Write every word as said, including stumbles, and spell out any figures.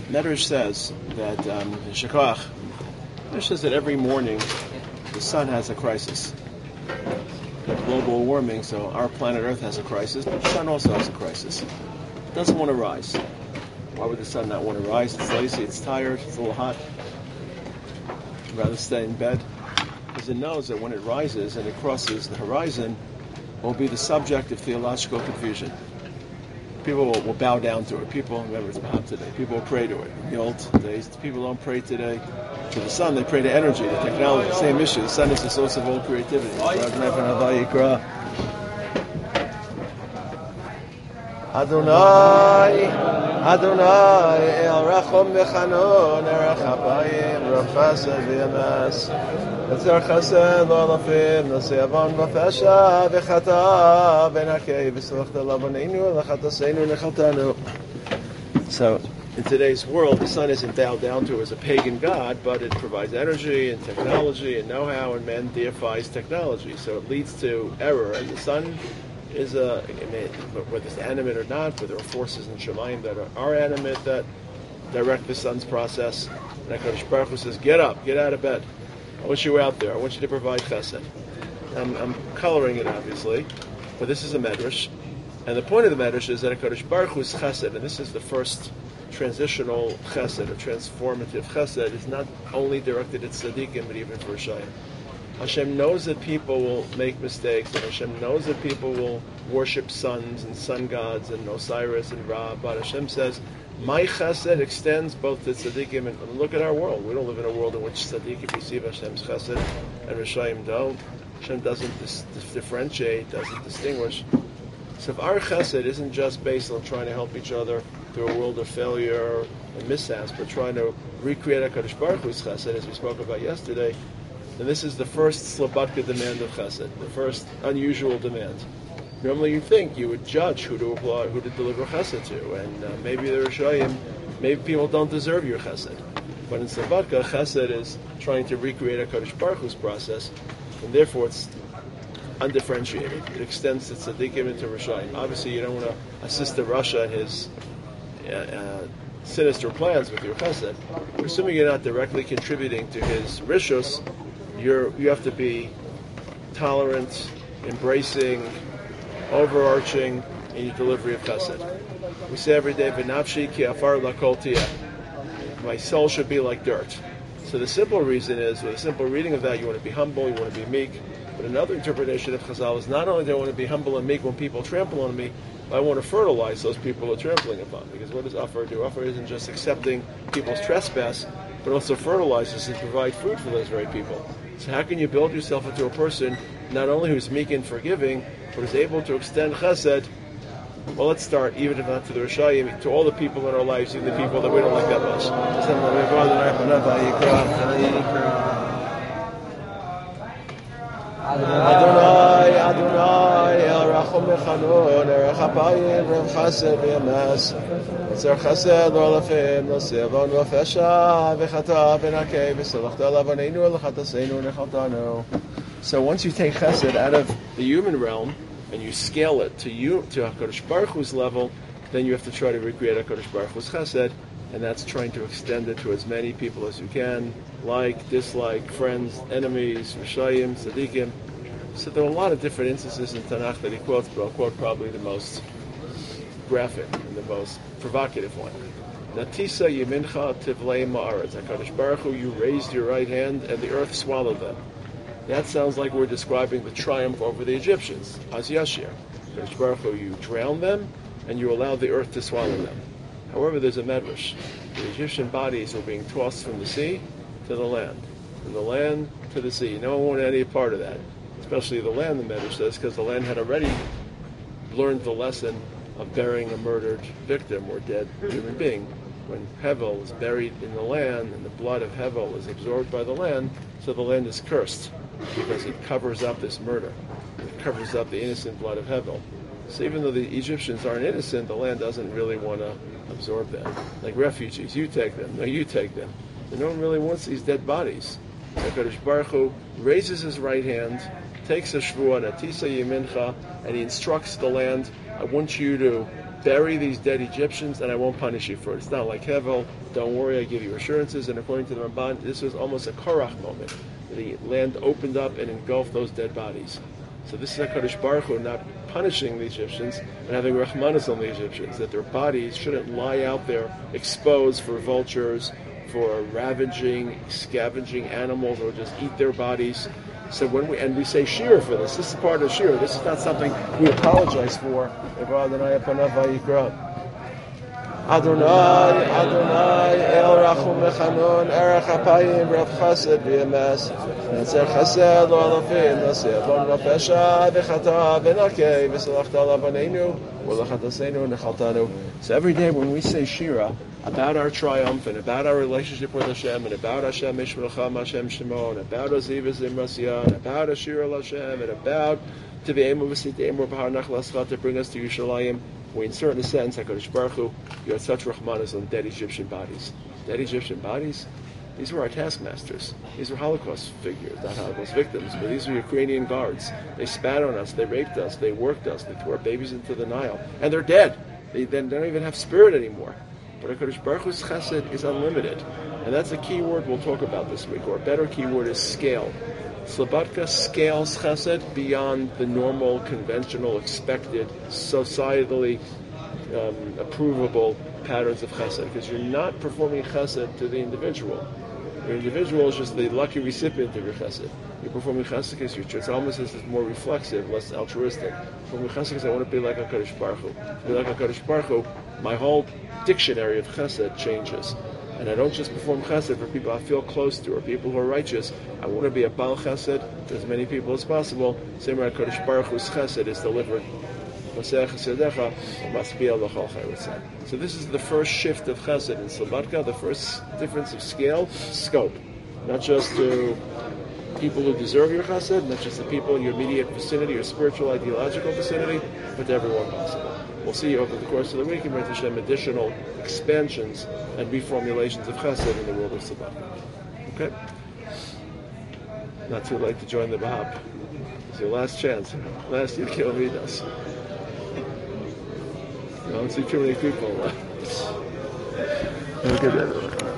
Medrash says that um, Shekach, Medrash says that every morning the sun has a crisis. Global warming, so our planet Earth has a crisis, but the sun also has a crisis. It doesn't want to rise. Why would the sun not want to rise? It's lazy, it's tired, it's a little hot. It'd rather stay in bed. Because it knows that when it rises and it crosses the horizon, it will be the subject of theological confusion. People will, will bow down to it. People, remember it's Baham today, people will pray to it. In the old days, people don't pray today to the sun, they pray to energy, the technology, same issue. The sun is the source of all creativity. Adonai, Adonai, El Rachom Mechanon, Erech Habayim, Rav Chesed V'Yemes, Etzer Chesed L'Olafim, Nosei Avon V'Fesha, V'Chata, V'Nakei, V'Savachta Lavoneinu, L'Chataseinu, Nechaltanu. So, in today's world, the sun isn't bowed down to as a pagan god, but it provides energy and technology and know-how, and man deifies technology. So it leads to error, and the sun is a, whether it's animate or not, but there are forces in Shemayim that are, are animate that direct the sun's process. And HaKadosh Baruch Hu says, get up, get out of bed. I want you out there. I want you to provide chesed. I'm, I'm coloring it, obviously, but this is a medrash. And the point of the medrash is that HaKadosh Baruch Hu's chesed, and this is the first transitional chesed, or transformative chesed, is not only directed at tzaddikim, but even for Rishayim. Hashem knows that people will make mistakes, and Hashem knows that people will worship suns and sun gods and Osiris and Ra, but Hashem says, my chesed extends both to tzaddikim, and, and look at our world. We don't live in a world in which tzaddikim receive Hashem's chesed and Rishayim don't. Hashem doesn't dis- differentiate, doesn't distinguish. So if our chesed isn't just based on trying to help each other through a world of failure and mishaps, but trying to recreate HaKadosh Baruch Hu's chesed, as we spoke about yesterday, then this is the first slabatka demand of chesed, the first unusual demand. Normally you think you would judge who to apply, who to deliver chesed to, and uh, maybe the Rishayim, maybe people don't deserve your chesed. But in slabatka, chesed is trying to recreate HaKadosh Baruch Hu's process, and therefore it's undifferentiated. It extends to tzaddikim and to Rishayim. Obviously, you don't want to assist the Rasha in his uh, uh, sinister plans with your chesed. Assuming you're not directly contributing to his rishus, you're you have to be tolerant, embracing, overarching in your delivery of chesed. We say every day, "V'nafshi ki afar lakol tiyeh." My soul should be like dirt. So the simple reason is, with a simple reading of that, you want to be humble, you want to be meek. But another interpretation of Chazal is not only do I want to be humble and meek when people trample on me, but I want to fertilize those people who are trampling upon me. Because what does Afar do? Afar isn't just accepting people's trespass, but also fertilizes and provides food for those very people. So how can you build yourself into a person not only who's meek and forgiving, but is able to extend chesed? Well, let's start, even if not to the Rishayim, to all the people in our lives, even the people that we don't like that much. Adonai, Adonai, El Rachom Mechanon, Erech Habayim, Rav Chesed V'Yemes, Etzer Chesed L'Olafim, Nosei Avon V'Fesha, V'Chata, V'Nakei, V'Savachta Lavoneinu, L'Chataseinu, Nechaltanu. So once you take chesed out of the human realm, and you scale it to you to HaKadosh Baruch Hu's level, then you have to try to recreate HaKadosh Baruch Hu's chesed, and that's trying to extend it to as many people as you can, like, dislike, friends, enemies, Rishayim, Tzaddikim. So there are a lot of different instances in Tanakh that he quotes, but I'll quote probably the most graphic and the most provocative one. Natisa Yemincha Tivlei Ma'aretz. HaKadosh Baruch Hu, you raised your right hand, and the earth swallowed them. That sounds like we're describing the triumph over the Egyptians, Az Yashir. HaKadosh Baruch Hu, you drowned them, and you allowed the earth to swallow them. However, there's a medrash. The Egyptian bodies were being tossed from the sea to the land, from the land to the sea. No one wanted any part of that, especially the land, the medrash says, because the land had already learned the lesson of burying a murdered victim or dead human being. When Hevel is buried in the land and the blood of Hevel is absorbed by the land, so the land is cursed because it covers up this murder. It covers up the innocent blood of Hevel. So even though the Egyptians aren't innocent, the land doesn't really want to absorb them. Like refugees, you take them. No, you take them. And no one really wants these dead bodies. HaKadosh Baruch Hu raises his right hand, takes a shvuah, Natisa Yemincha, and he instructs the land, I want you to bury these dead Egyptians and I won't punish you for it. It's not like Hevel, don't worry, I give you assurances. And according to the Ramban, this was almost a Korach moment. The land opened up and engulfed those dead bodies. So this is HaKadosh Baruch Hu not punishing the Egyptians and having Rahmanas on the Egyptians, that their bodies shouldn't lie out there exposed for vultures, for ravaging, scavenging animals, or just eat their bodies. So when we and we say shir for this, this is part of shir. This is not something we apologize for. Adonai, Adonai, El Rachum Mechanon, Erech Apayim, Rav Chesed, V'yemes, Netzer Chesed, Lo Alafim, Naseh Avon V'Pesha, V'Chata, V'Nakeh, V'Salachta Labaneinu, V'Lachatosenu, Nechaltanu. So every day when we say shira about our triumph and about our relationship with Hashem and about Hashem Mishmulcham, Hashem Shimon, about Aziv Zimrasiyan, and about Ashir al Hashem, and about to be able to bring us to Yerushalayim, we insert in a sentence, HaKadosh Baruch Hu, you had such Rahmanas on dead Egyptian bodies. Dead Egyptian bodies? These were our taskmasters. These were Holocaust figures, not Holocaust victims, but these were Ukrainian guards. They spat on us, they raped us, they worked us, they threw our babies into the Nile. And they're dead. They then don't even have spirit anymore. But HaKadosh Baruch Hu's chesed is unlimited. And that's a key word we'll talk about this week, or a better key word is scale. Slobodka scales chesed beyond the normal, conventional, expected, societally um, approvable patterns of chesed, because you're not performing chesed to the individual. Your individual is just the lucky recipient of your chesed. You're performing chesed because you're, it's almost as it's more reflexive, less altruistic. Performing chesed because I want to be like HaKadosh Baruch Hu. To be like HaKadosh Baruch Hu, my whole dictionary of chesed changes. And I don't just perform chesed for people I feel close to or people who are righteous. I want to be a Baal chesed to as many people as possible. Same way HaKadosh Baruch Hu's chesed is delivered. So this is the first shift of chesed in Slobodka, the first difference of scale, scope. Not just to people who deserve your chesed, not just the people in your immediate vicinity or spiritual, ideological vicinity, but to everyone possible. We'll see over the course of the week in B'ezras Hashem additional expansions and reformulations of chesed in the world of Slobodka. Okay? Not too late to join the Bahab. It's your last chance. Last year, Kill Midas. I don't see too many people left. Have a good day, everyone.